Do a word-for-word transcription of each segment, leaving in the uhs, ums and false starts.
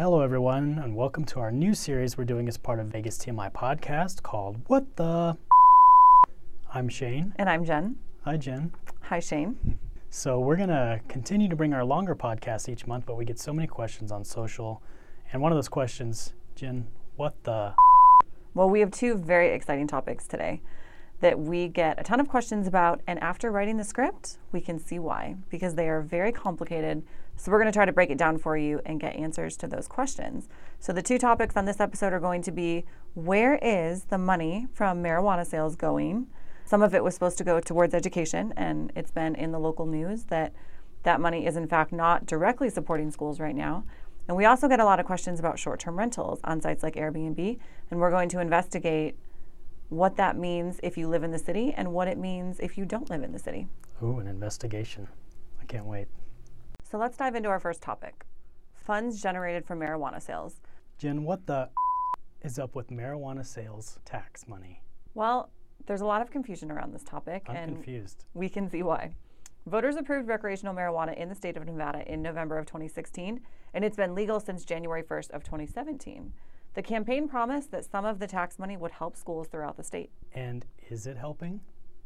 Hello, everyone, and welcome to our new series we're doing as part of Vegas T M I podcast called What the I'm Shane. And I'm Jen. Hi, Jen. Hi, Shane. So we're going to continue to bring our longer podcasts each month, but we get so many questions on social. And one of those questions, Jen, what the Well, we have two very exciting topics today that we get a ton of questions about, and after writing the script, we can see why, because they are very complicated. So we're going to try to break it down for you and get answers to those questions. So the two topics on this episode are going to be, where is the money from marijuana sales going? Some of it was supposed to go towards education, and it's been in the local news that that money is in fact not directly supporting schools right now. And we also get a lot of questions about short-term rentals on sites like Airbnb, and we're going to investigate what that means if you live in the city and what it means if you don't live in the city. Ooh, an investigation. I can't wait. So let's dive into our first topic, funds generated from marijuana sales. Jen, what the is up with marijuana sales tax money? Well, there's a lot of confusion around this topic, I'm and confused. we can see why. Voters approved recreational marijuana in the state of Nevada in November of twenty sixteen, and it's been legal since January first of twenty seventeen. The campaign promised that some of the tax money would help schools throughout the state. And is it helping?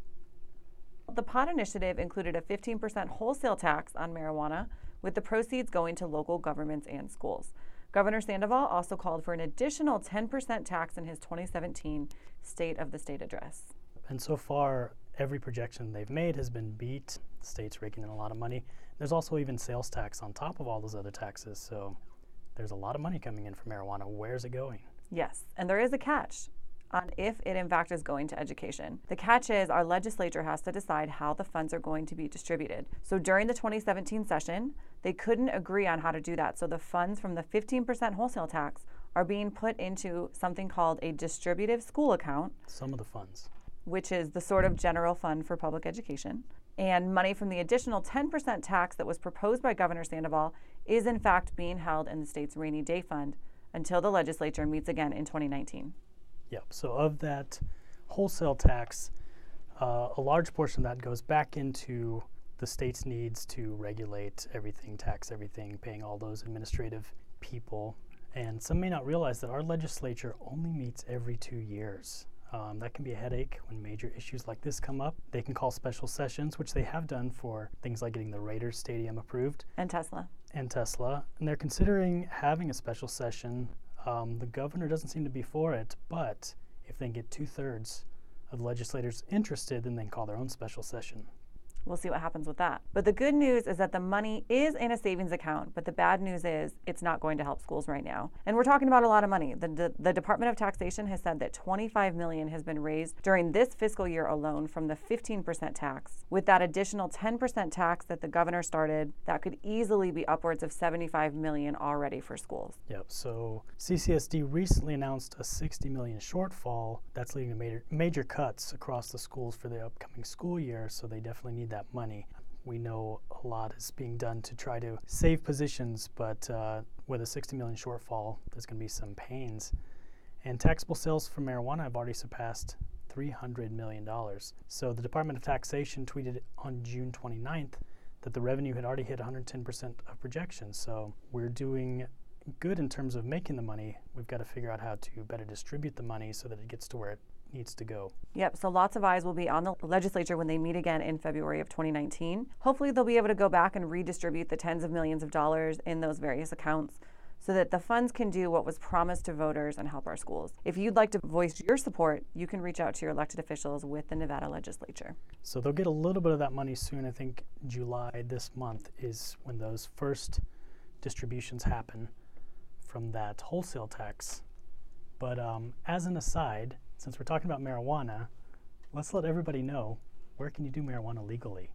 The P O T initiative included a fifteen percent wholesale tax on marijuana, with the proceeds going to local governments and schools. Governor Sandoval also called for an additional ten percent tax in his twenty seventeen State of the State address. And so far, every projection they've made has been beat. The state's raking in a lot of money. There's also even sales tax on top of all those other taxes. So there's a lot of money coming in from marijuana. Where's it going? Yes, and there is a catch on if it in fact is going to education. The catch is our legislature has to decide how the funds are going to be distributed. So during the twenty seventeen session, they couldn't agree on how to do that. So the funds from the fifteen percent wholesale tax are being put into something called a distributive school account. Some of the funds. Which is the sort of general fund for public education. And money from the additional ten percent tax that was proposed by Governor Sandoval is in fact being held in the state's rainy day fund until the legislature meets again in twenty nineteen. Yep, so of that wholesale tax, uh, a large portion of that goes back into the state's needs to regulate everything, tax everything, paying all those administrative people. And some may not realize that our legislature only meets every two years. Um, that can be a headache when major issues like this come up. They can call special sessions, which they have done for things like getting the Raiders Stadium approved. And Tesla. And Tesla. And they're considering having a special session. Um, the governor doesn't seem to be for it, but if they can get two-thirds of the legislators interested, then they can call their own special session. We'll see what happens with that. But the good news is that the money is in a savings account, but the bad news is it's not going to help schools right now. And we're talking about a lot of money. The, the, the Department of Taxation has said that twenty-five million dollars has been raised during this fiscal year alone from the fifteen percent tax. With that additional ten percent tax that the governor started, that could easily be upwards of seventy-five million dollars already for schools. Yep, so C C S D recently announced a sixty million dollars shortfall. That's leading to major, major cuts across the schools for the upcoming school year, so they definitely need that money. We know a lot is being done to try to save positions, but uh, with a sixty million dollars shortfall, there's going to be some pains. And taxable sales for marijuana have already surpassed three hundred million dollars. So the Department of Taxation tweeted on June twenty-ninth that the revenue had already hit one hundred ten percent of projections. So we're doing good in terms of making the money. We've got to figure out how to better distribute the money so that it gets to where it needs to go. Yep, so lots of eyes will be on the legislature when they meet again in February of twenty nineteen. Hopefully they'll be able to go back and redistribute the tens of millions of dollars in those various accounts so that the funds can do what was promised to voters and help our schools. If you'd like to voice your support, you can reach out to your elected officials with the Nevada legislature. So they'll get a little bit of that money soon. I think July this month is when those first distributions happen from that wholesale tax. But um, as an aside, since we're talking about marijuana, let's let everybody know, where can you do marijuana legally?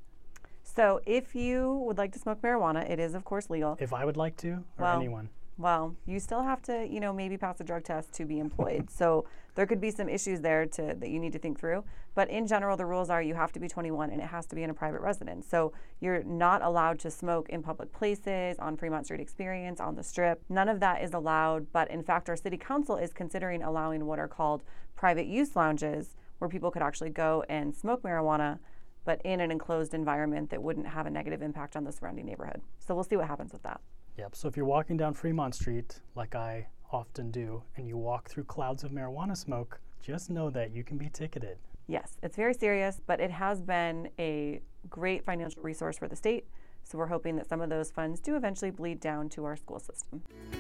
So if you would like to smoke marijuana, it is of course legal. If I would like to, or well, anyone? Well, you still have to, you know, maybe pass a drug test to be employed. So there could be some issues there to, that you need to think through. But in general, the rules are you have to be twenty-one and it has to be in a private residence. So you're not allowed to smoke in public places, on Fremont Street Experience, on the Strip. None of that is allowed. But in fact, our city council is considering allowing what are called private use lounges, where people could actually go and smoke marijuana, but in an enclosed environment that wouldn't have a negative impact on the surrounding neighborhood. So we'll see what happens with that. Yep, so if you're walking down Fremont Street, like I often do, and you walk through clouds of marijuana smoke, just know that you can be ticketed. Yes, it's very serious, but it has been a great financial resource for the state. So we're hoping that some of those funds do eventually bleed down to our school system.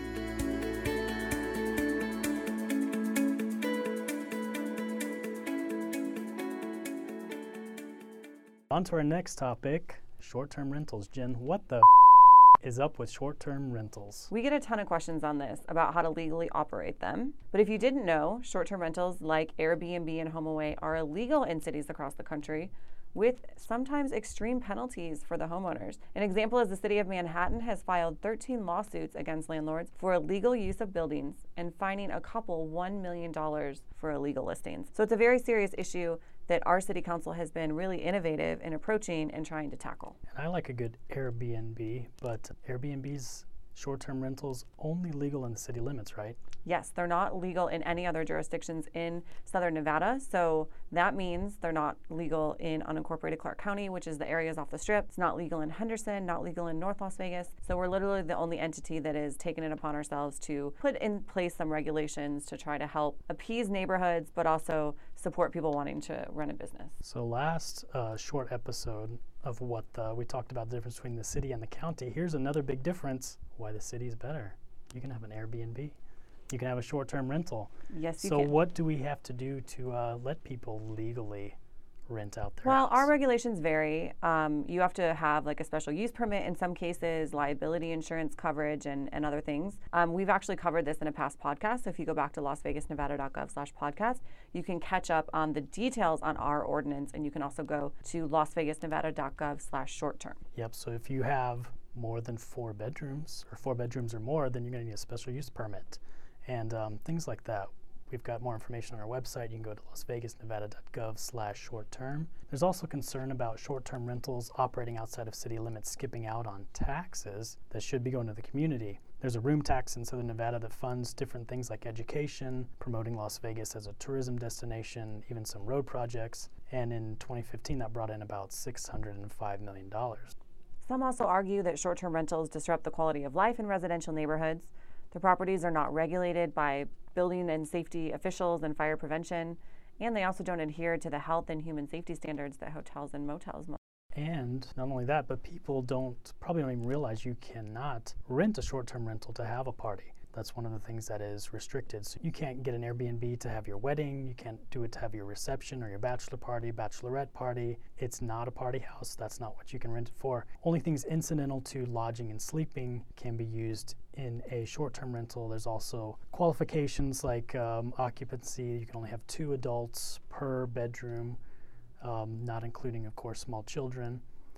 On to our next topic, short-term rentals. Jen, what the is up with short-term rentals? We get a ton of questions on this about how to legally operate them. But if you didn't know, short-term rentals like Airbnb and HomeAway are illegal in cities across the country, with sometimes extreme penalties for the homeowners. An example is the city of Manhattan has filed thirteen lawsuits against landlords for illegal use of buildings and fining a couple one million dollars for illegal listings. So it's a very serious issue that our city council has been really innovative in approaching and trying to tackle. And I like a good Airbnb, but Airbnb's short-term rentals only legal in the city limits, right? Yes, they're not legal in any other jurisdictions in Southern Nevada. So that means they're not legal in unincorporated Clark County, which is the areas off the strip. It's not legal in Henderson, not legal in North Las Vegas. So we're literally the only entity that is taking it upon ourselves to put in place some regulations to try to help appease neighborhoods, but also support people wanting to run a business. So last uh, short episode of what the, we talked about the difference between the city and the county. Here's another big difference why the city is better. You can have an Airbnb. You can have a short-term rental. Yes, you so can. So what do we have to do to uh, let people legally rent out their Well, house? our regulations vary. Um, you have to have like a special use permit in some cases, liability insurance coverage, and, and other things. Um, we've actually covered this in a past podcast. So if you go back to lasvegasnevada.gov slash podcast, you can catch up on the details on our ordinance, and you can also go to lasvegasnevada.gov slash short term. Yep, so if you have more than four bedrooms or four bedrooms or more, then you're going to need a special use permit and um, things like that. We've got more information on our website. You can go to lasvegasnevada.gov slash short term. There's also concern about short-term rentals operating outside of city limits skipping out on taxes that should be going to the community. There's a room tax in Southern Nevada that funds different things like education, promoting Las Vegas as a tourism destination, even some road projects. And in twenty fifteen, that brought in about six hundred five million dollars. Some also argue that short-term rentals disrupt the quality of life in residential neighborhoods. The properties are not regulated by building and safety officials and fire prevention, and they also don't adhere to the health and human safety standards that hotels and motels must. And not only that, but people don't probably don't even realize you cannot rent a short-term rental to have a party. That's one of the things that is restricted. So you can't get an Airbnb to have your wedding. You can't do it to have your reception or your bachelor party, bachelorette party. It's not a party house. That's not what you can rent it for. Only things incidental to lodging and sleeping can be used in a short-term rental. There's also qualifications like um, occupancy. You can only have two adults per bedroom, um, not including, of course, small children.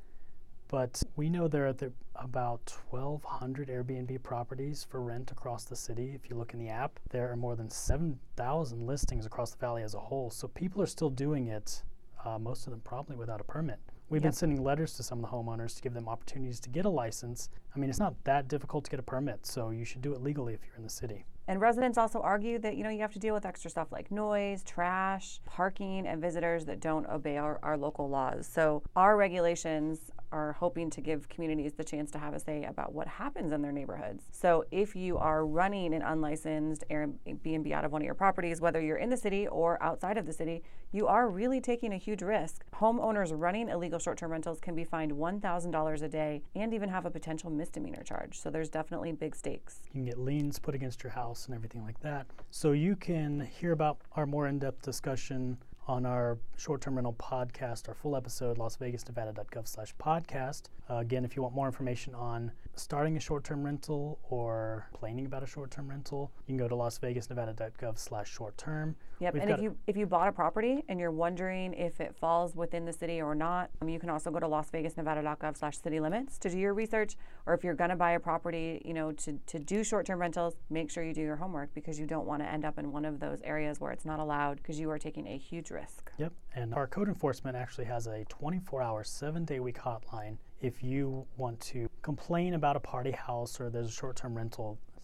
But we know there are the, about twelve hundred Airbnb properties for rent across the city. If you look in the app, there are more than seven thousand listings across the valley as a whole. So people are still doing it, uh, most of them probably without a permit. We've Yep. been sending letters to some of the homeowners to give them opportunities to get a license. I mean, it's not that difficult to get a permit, so you should do it legally if you're in the city. And residents also argue that, you know, you have to deal with extra stuff like noise, trash, parking, and visitors that don't obey our, our local laws. So our regulations are hoping to give communities the chance to have a say about what happens in their neighborhoods. So if you are running an unlicensed Airbnb out of one of your properties, whether you're in the city or outside of the city, you are really taking a huge risk. Homeowners running illegal short-term rentals can be fined one thousand dollars a day and even have a potential misdemeanor charge. So there's definitely big stakes. You can get liens put against your house and everything like that. So you can hear about our more in-depth discussion on our short-term rental podcast, our full episode, lasvegasnevada.gov slash podcast. Uh, again, if you want more information on starting a short-term rental or complaining about a short-term rental, you can go to lasvegasnevada.gov slash short-term. Yep, We've and got if you if you bought a property and you're wondering if it falls within the city or not, um, you can also go to lasvegasnevada.gov slash city limits to do your research. Or if you're going to buy a property, you know, to, to do short-term rentals, make sure you do your homework because you don't want to end up in one of those areas where it's not allowed because you are taking a huge risk. Yep, and our code enforcement actually has a twenty-four hour, seven-day-week hotline. If you want to complain about a party house or there's a short-term rental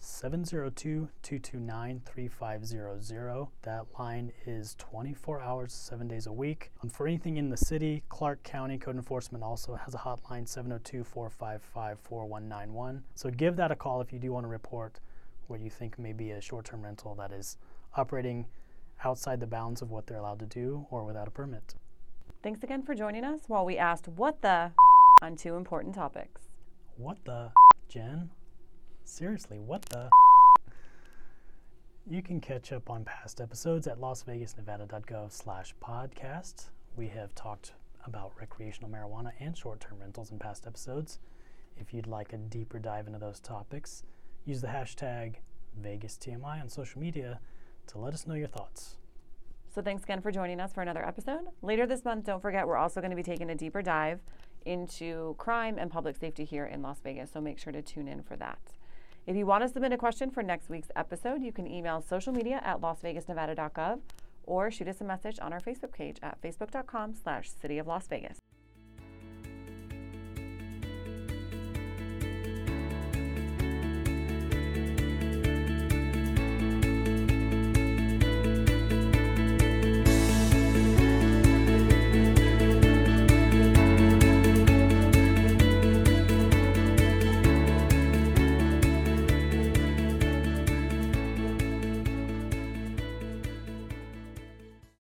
seven zero two, two two nine, three five zero zero. That line is twenty-four hours, seven days a week. Um, for anything in the city, Clark County Code Enforcement also has a hotline, seven zero two, four five five, four one nine one. So give that a call if you do want to report what you think may be a short-term rental that is operating outside the bounds of what they're allowed to do or without a permit. Thanks again for joining us while we asked what the on two important topics. What the, Jen? Seriously, what the? You can catch up on past episodes at lasvegasnevada.gov slash podcast. We have talked about recreational marijuana and short-term rentals in past episodes. If you'd like a deeper dive into those topics, use the hashtag VegasTMI on social media to let us know your thoughts. So thanks again for joining us for another episode. Later this month, don't forget, we're also going to be taking a deeper dive into crime and public safety here in Las Vegas, so make sure to tune in for that. If you want to submit a question for next week's episode, you can email social media at lasvegasnevada dot gov or shoot us a message on our Facebook page at facebook dot com slash City of Las Vegas.